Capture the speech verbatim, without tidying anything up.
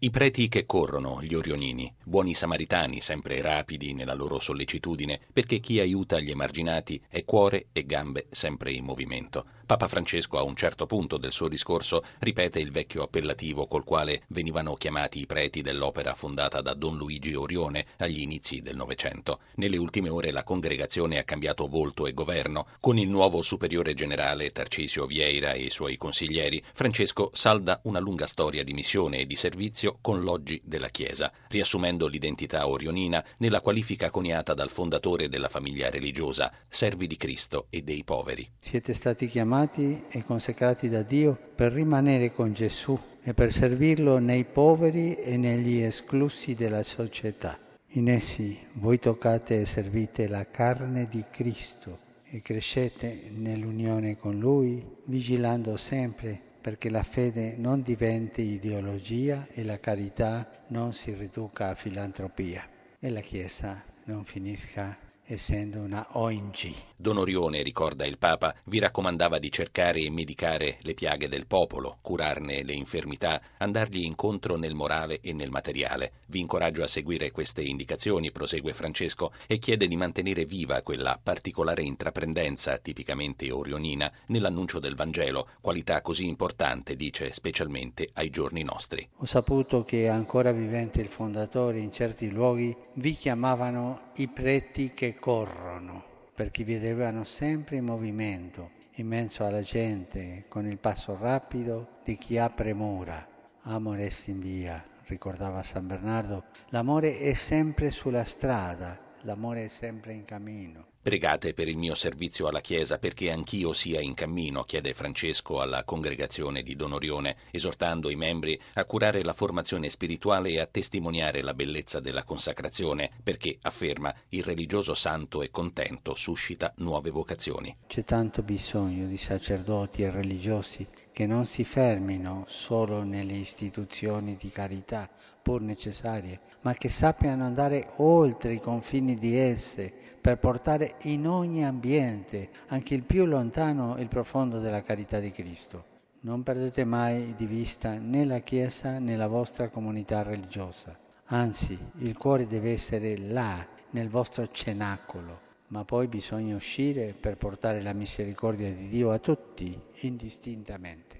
I preti che corrono, gli orionini, buoni samaritani, sempre rapidi nella loro sollecitudine, perché chi aiuta gli emarginati è cuore e gambe sempre in movimento. Papa Francesco a un certo punto del suo discorso ripete il vecchio appellativo col quale venivano chiamati i preti dell'opera fondata da Don Luigi Orione agli inizi del Novecento. Nelle ultime ore la congregazione ha cambiato volto e governo. Con il nuovo superiore generale Tarcisio Vieira e i suoi consiglieri, Francesco salda una lunga storia di missione e di servizio con l'oggi della Chiesa, riassumendo l'identità orionina nella qualifica coniata dal fondatore della famiglia religiosa, servi di Cristo e dei poveri. Siete stati chiamati e consacrati da Dio per rimanere con Gesù e per servirlo nei poveri e negli esclusi della società. In essi voi toccate e servite la carne di Cristo e crescete nell'unione con Lui, vigilando sempre perché la fede non diventi ideologia e la carità non si riduca a filantropia e la Chiesa non finisca essendo una O N G. Don Orione, ricorda il Papa, vi raccomandava di cercare e medicare le piaghe del popolo, curarne le infermità, andargli incontro nel morale e nel materiale. Vi incoraggio a seguire queste indicazioni, prosegue Francesco, e chiede di mantenere viva quella particolare intraprendenza tipicamente orionina nell'annuncio del Vangelo, qualità così importante, dice, specialmente ai giorni nostri. Ho saputo che ancora vivente il fondatore in certi luoghi vi chiamavano i preti che corrono, perché vi vedevano sempre in movimento, in mezzo alla gente, con il passo rapido di chi ha premura. Amore est in via, ricordava San Bernardo, l'amore è sempre sulla strada, l'amore è sempre in cammino. Pregate per il mio servizio alla Chiesa perché anch'io sia in cammino, chiede Francesco alla congregazione di Don Orione, esortando i membri a curare la formazione spirituale e a testimoniare la bellezza della consacrazione, perché, afferma, il religioso santo e contento suscita nuove vocazioni. C'è tanto bisogno di sacerdoti e religiosi che non si fermino solo nelle istituzioni di carità, pur necessarie, ma che sappiano andare oltre i confini di esse per portare in ogni ambiente, anche il più lontano, il profondo della carità di Cristo. Non perdete mai di vista né la Chiesa né la vostra comunità religiosa. Anzi, il cuore deve essere là, nel vostro cenacolo. Ma poi bisogna uscire per portare la misericordia di Dio a tutti, indistintamente.